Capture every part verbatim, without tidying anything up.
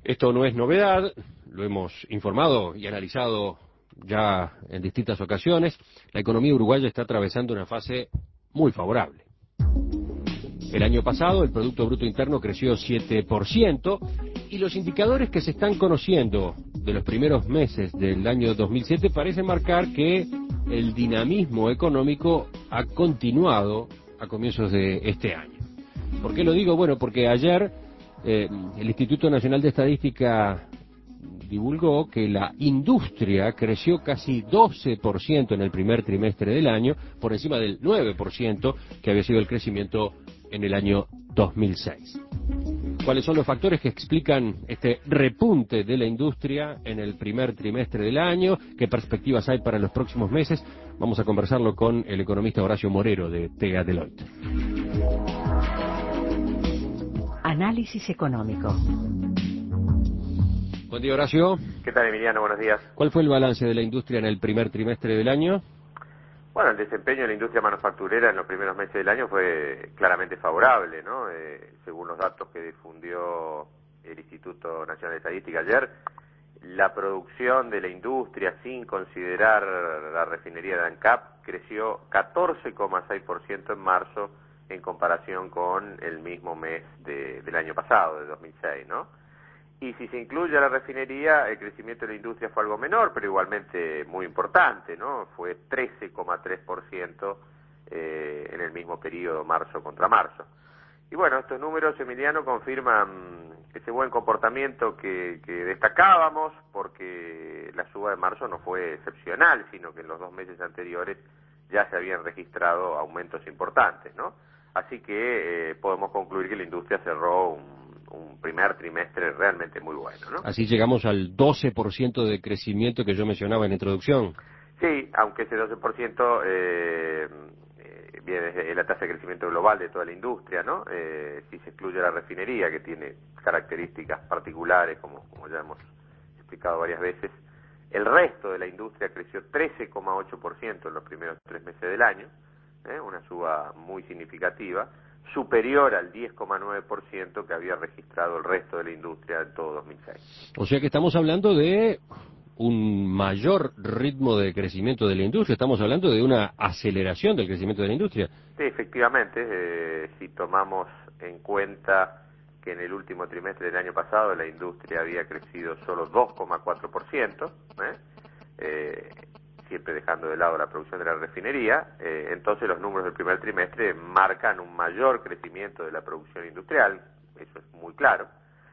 Esto no es novedad, lo hemos informado y analizado ya en distintas ocasiones. La economía uruguaya está atravesando una fase muy favorable. El año pasado el Producto Bruto Interno creció siete por ciento y los indicadores que se están conociendo de los primeros meses del año dos mil siete parecen marcar que el dinamismo económico ha continuado a comienzos de este año. ¿Por qué lo digo? Bueno, porque ayer eh, el Instituto Nacional de Estadística divulgó que la industria creció casi doce por ciento en el primer trimestre del año, por encima del nueve por ciento que había sido el crecimiento en el año dos mil seis. ¿Cuáles son los factores que explican este repunte de la industria en el primer trimestre del año? ¿Qué perspectivas hay para los próximos meses? Vamos a conversarlo con el economista Horacio Morero de TEA Deloitte. Análisis económico. Buen día, Horacio. ¿Qué tal, Emiliano? Buenos días. ¿Cuál fue el balance de la industria en el primer trimestre del año? Bueno, el desempeño de la industria manufacturera en los primeros meses del año fue claramente favorable, ¿no? Eh, según los datos que difundió el Instituto Nacional de Estadística ayer, la producción de la industria, sin considerar la refinería de ANCAP, creció catorce coma seis por ciento en marzo en comparación con el mismo mes de, del año pasado, de dos mil seis, ¿no? Y si se incluye a la refinería, el crecimiento de la industria fue algo menor, pero igualmente muy importante, ¿no? Fue trece coma tres por ciento eh, en el mismo periodo, marzo contra marzo. Y bueno, estos números, Emiliano, confirman ese buen comportamiento que, que destacábamos, porque la suba de marzo no fue excepcional, sino que en los dos meses anteriores ya se habían registrado aumentos importantes, ¿no? Así que eh, podemos concluir que la industria cerró un un primer trimestre realmente muy bueno, ¿no? Así llegamos al doce por ciento de crecimiento que yo mencionaba en la introducción. Sí, aunque ese doce por ciento eh, eh, viene desde la tasa de crecimiento global de toda la industria, ¿no? Eh, si se excluye la refinería, que tiene características particulares, como, como ya hemos explicado varias veces, el resto de la industria creció trece coma ocho por ciento en los primeros tres meses del año, ¿eh? Una suba muy significativa, superior al diez coma nueve por ciento que había registrado el resto de la industria en todo dos mil seis. O sea que estamos hablando de un mayor ritmo de crecimiento de la industria, estamos hablando de una aceleración del crecimiento de la industria. Sí, efectivamente, eh, si tomamos en cuenta que en el último trimestre del año pasado la industria había crecido solo dos coma cuatro por ciento, ¿eh? Eh, siempre dejando de lado la producción de la refinería, eh, entonces los números del primer trimestre marcan un mayor crecimiento de la producción industrial, eso es muy claro.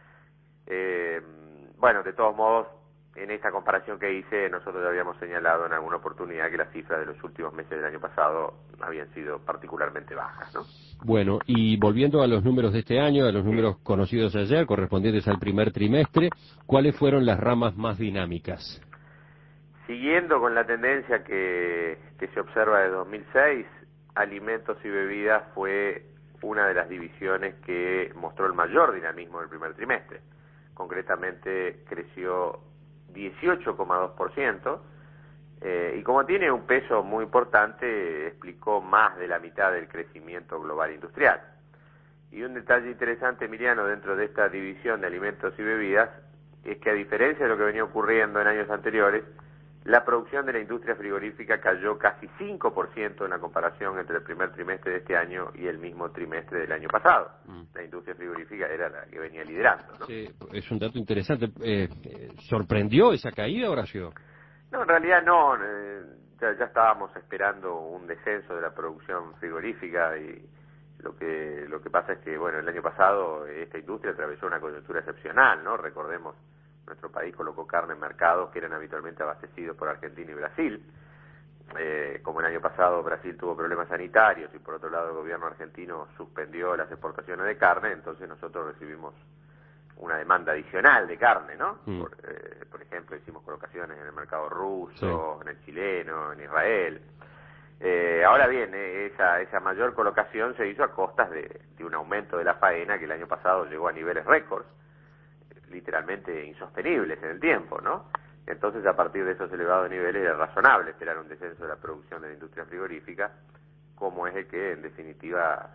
Eh, bueno, de todos modos, en esta comparación que hice, nosotros ya habíamos señalado en alguna oportunidad que las cifras de los últimos meses del año pasado habían sido particularmente bajas, ¿no? Bueno, y volviendo a los números de este año, a los números conocidos ayer, correspondientes al primer trimestre, ¿cuáles fueron las ramas más dinámicas? Siguiendo con la tendencia que, que se observa desde dos mil seis, alimentos y bebidas fue una de las divisiones que mostró el mayor dinamismo en el primer trimestre. Concretamente creció dieciocho coma dos por ciento eh, y como tiene un peso muy importante, explicó más de la mitad del crecimiento global industrial. Y un detalle interesante, Emiliano, dentro de esta división de alimentos y bebidas, es que a diferencia de lo que venía ocurriendo en años anteriores, la producción de la industria frigorífica cayó casi cinco por ciento en la comparación entre el primer trimestre de este año y el mismo trimestre del año pasado. Mm. La industria frigorífica era la que venía liderando, ¿no? Sí, es un dato interesante. Eh, ¿Sorprendió esa caída, Horacio? No, en realidad no. Eh, ya, ya estábamos esperando un descenso de la producción frigorífica y lo que lo que pasa es que, bueno, el año pasado esta industria atravesó una coyuntura excepcional, ¿no? Recordemos, nuestro país colocó carne en mercados que eran habitualmente abastecidos por Argentina y Brasil. Eh, como el año pasado Brasil tuvo problemas sanitarios y por otro lado el gobierno argentino suspendió las exportaciones de carne, entonces nosotros recibimos una demanda adicional de carne, ¿no? Mm. Por, eh, por ejemplo, hicimos colocaciones en el mercado ruso, sí, en el chileno, en Israel. Eh, ahora bien, eh, esa, esa mayor colocación se hizo a costas de, de un aumento de la faena que el año pasado llegó a niveles récords, literalmente insostenibles en el tiempo, ¿no? Entonces, a partir de esos elevados niveles era razonable esperar un descenso de la producción de la industria frigorífica, como es el que, en definitiva,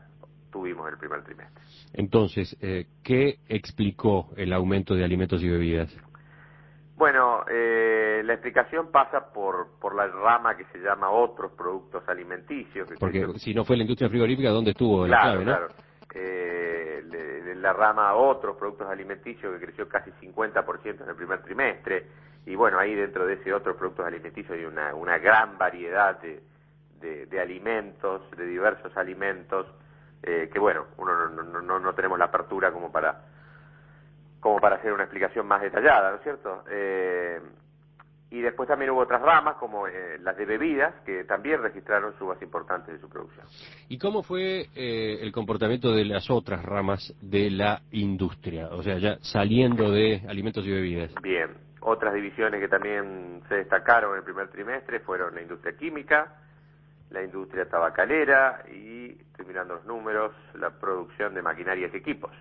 tuvimos en el primer trimestre. Entonces, eh, ¿qué explicó el aumento de alimentos y bebidas? Bueno, eh, la explicación pasa por por la rama que se llama otros productos alimenticios. Que Porque creció... si no fue la industria frigorífica, ¿dónde estuvo claro, la clave, no? Claro, eh, de, de la rama otros productos alimenticios que creció casi cincuenta por ciento en el primer trimestre, y bueno, ahí dentro de ese otros productos alimenticios hay una, una gran variedad de, de, de alimentos, de diversos alimentos, eh, que bueno, uno no, no, no, no tenemos la apertura como para como para hacer una explicación más detallada, ¿no es cierto? Eh, y después también hubo otras ramas, como eh, las de bebidas, que también registraron subas importantes de su producción. ¿Y cómo fue eh, el comportamiento de las otras ramas de la industria? O sea, ya saliendo de alimentos y bebidas. Bien, otras divisiones que también se destacaron en el primer trimestre fueron la industria química, la industria tabacalera y, estoy mirando los números, la producción de maquinarias y equipos.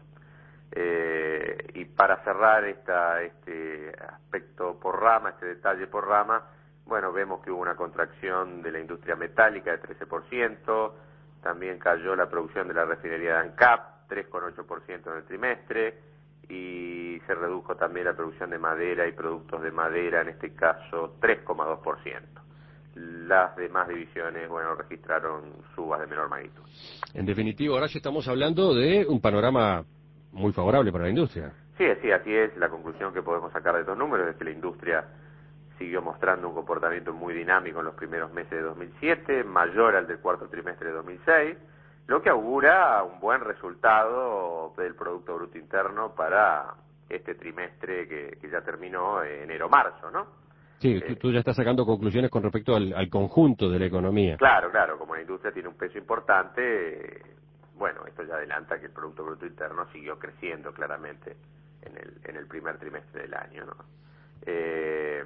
Eh, y para cerrar esta, este aspecto por rama, este detalle por rama, bueno, vemos que hubo una contracción de la industria metálica de trece por ciento, también cayó la producción de la refinería de ANCAP, tres coma ocho por ciento en el trimestre, y se redujo también la producción de madera y productos de madera, en este caso tres coma dos por ciento. Las demás divisiones, bueno, registraron subas de menor magnitud. En definitiva, Horacio, estamos hablando de un panorama muy favorable para la industria. Sí, sí, así es. La conclusión que podemos sacar de estos números es que la industria siguió mostrando un comportamiento muy dinámico en los primeros meses de dos mil siete, mayor al del cuarto trimestre de dos mil seis, lo que augura un buen resultado del Producto Bruto Interno para este trimestre que, que ya terminó enero-marzo, ¿no? Sí, Eh, tú, tú ya estás sacando conclusiones con respecto al, al conjunto de la economía. Claro, claro, como la industria tiene un peso importante, bueno, esto ya adelanta que el Producto Bruto Interno siguió creciendo claramente en el, en el primer trimestre del año, ¿no? Eh,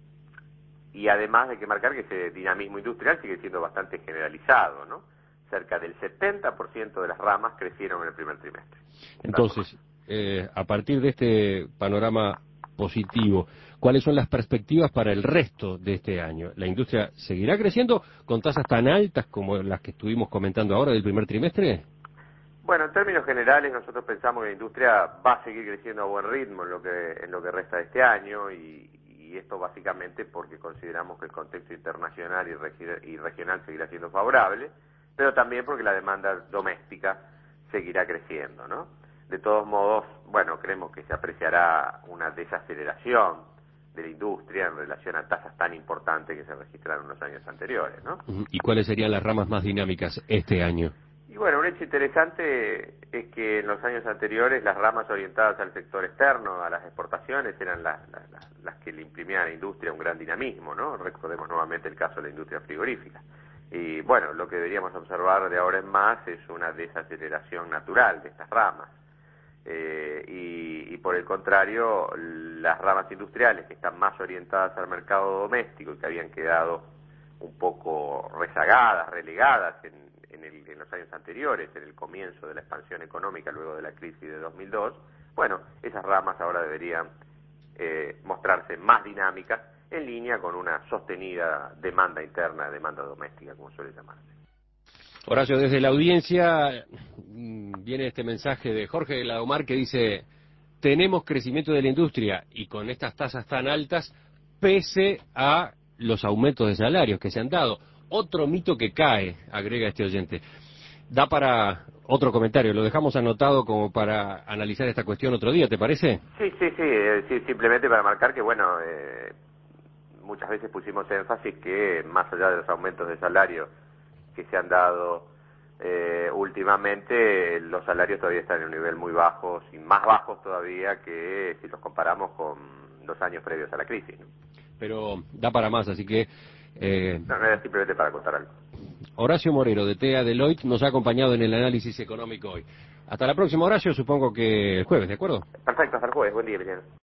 y además hay que marcar que ese dinamismo industrial sigue siendo bastante generalizado, ¿no? Cerca del setenta por ciento de las ramas crecieron en el primer trimestre. Entonces, eh, a partir de este panorama positivo, ¿cuáles son las perspectivas para el resto de este año? ¿La industria seguirá creciendo con tasas tan altas como las que estuvimos comentando ahora del primer trimestre? Bueno, en términos generales nosotros pensamos que la industria va a seguir creciendo a buen ritmo en lo que en lo que resta de este año, y, y esto básicamente porque consideramos que el contexto internacional y, regi y regional seguirá siendo favorable, pero también porque la demanda doméstica seguirá creciendo, ¿no? De todos modos, bueno, creemos que se apreciará una desaceleración de la industria en relación a tasas tan importantes que se registraron en los años anteriores, ¿no? ¿Y cuáles serían las ramas más dinámicas este año? Y bueno, un hecho interesante es que en los años anteriores las ramas orientadas al sector externo, a las exportaciones, eran las, las, las que le imprimían a la industria un gran dinamismo, ¿no? Recordemos nuevamente el caso de la industria frigorífica. Y bueno, lo que deberíamos observar de ahora en más es una desaceleración natural de estas ramas. Eh, y, y por el contrario, las ramas industriales que están más orientadas al mercado doméstico y que habían quedado un poco rezagadas, relegadas en, en, el, en los años anteriores, en el comienzo de la expansión económica luego de la crisis de dos mil dos, bueno, esas ramas ahora deberían eh, mostrarse más dinámicas en línea con una sostenida demanda interna, demanda doméstica, como suele llamarse. Horacio, desde la audiencia viene este mensaje de Jorge de Ladomar que dice: tenemos crecimiento de la industria y con estas tasas tan altas, pese a los aumentos de salarios que se han dado. Otro mito que cae, agrega este oyente. Da para otro comentario, lo dejamos anotado como para analizar esta cuestión otro día, ¿te parece? Sí, sí, sí, eh, sí simplemente para marcar que, bueno, eh, muchas veces pusimos énfasis que más allá de los aumentos de salario que se han dado eh, últimamente, los salarios todavía están en un nivel muy bajo, y más bajos todavía que si los comparamos con los años previos a la crisis, ¿no? Pero da para más, así que... Eh... No, no era simplemente para contar algo. Horacio Morero, de T E A Deloitte, nos ha acompañado en el análisis económico hoy. Hasta la próxima, Horacio, supongo que el jueves, ¿de acuerdo? Perfecto, hasta el jueves. Buen día, Emiliano.